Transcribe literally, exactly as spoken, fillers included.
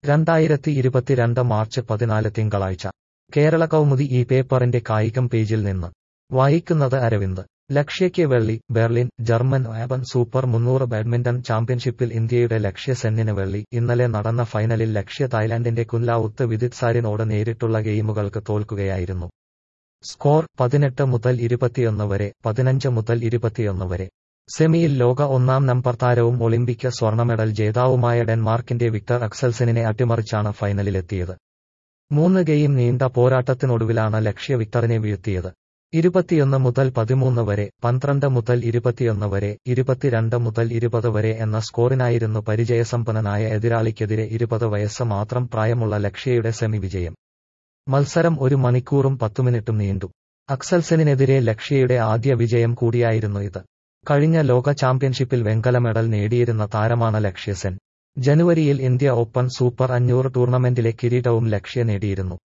രണ്ടായിരത്തി ഇരുപത്തിരണ്ട് മാർച്ച് പതിനാല് തിങ്കളാഴ്ച കേരള കൗമുദി ഈ പേപ്പറിന്റെ കായികം പേജിൽ നിന്ന് വായിക്കുന്നത് അരവിന്ദ്. ലക്ഷ്യയ്ക്ക് വെള്ളി. ബെർലിൻ. ജർമ്മൻ ഓപ്പൺ സൂപ്പർ മുന്നൂറ് ബാഡ്മിന്റൺ ചാമ്പ്യൻഷിപ്പിൽ ഇന്ത്യയുടെ ലക്ഷ്യ സെന്നിന് വെള്ളി. ഇന്നലെ നടന്ന ഫൈനലിൽ ലക്ഷ്യ തായ്ലാന്റിന്റെ കുൻലാവുത്ത് വിദിത്സാരിനോട് നേരിട്ടുള്ള ഗെയിമുകൾക്ക് തോൽക്കുകയായിരുന്നു. സ്കോർ പതിനെട്ട് മുതൽ ഇരുപത്തിയൊന്ന് വരെ, പതിനഞ്ച് മുതൽ ഇരുപത്തിയൊന്ന് വരെ. സെമിയിൽ ലോക ഒന്നാം നമ്പർ താരവും ഒളിമ്പിക് സ്വർണ്ണ മെഡൽ ജേതാവുമായ ഡെൻമാർക്കിന്റെ വിക്ടർ അക്സൽസെനിനെ അട്ടിമറിച്ചാണ് ഫൈനലിലെത്തിയത്. മൂന്ന് ഗെയിം നീണ്ട പോരാട്ടത്തിനൊടുവിലാണ് ലക്ഷ്യ വിക്ടറിനെ വീഴ്ത്തിയത്. ഇരുപത്തിയൊന്ന് മുതൽ പതിമൂന്ന് വരെ, പന്ത്രണ്ട് മുതൽ ഇരുപത്തിയൊന്ന് വരെ, ഇരുപത്തിരണ്ട് മുതൽ ഇരുപത് വരെ എന്ന സ്കോറിനായിരുന്നു പരിചയസമ്പന്നനായ എതിരാളിക്കെതിരെ ഇരുപത് വയസ്സ് മാത്രം പ്രായമുള്ള ലക്ഷ്യയുടെ സെമി വിജയം. മത്സരം ഒരു മണിക്കൂറും പത്തു മിനിറ്റും നീണ്ടു. അക്സൽസെനിനെതിരെ ലക്ഷ്യയുടെ ആദ്യ വിജയം കൂടിയായിരുന്നു ഇത്. കഴിഞ്ഞ ലോക ചാമ്പ്യൻഷിപ്പിൽ വെങ്കല മെഡൽ നേടിയിരുന്ന താരമാണ് ലക്ഷ്യ സെൻ. ജനുവരിയിൽ ഇന്ത്യ ഓപ്പൺ സൂപ്പർ അഞ്ഞൂറ് ടൂർണമെന്റിലെ കിരീടവും ലക്ഷ്യ നേടിയിരുന്നു.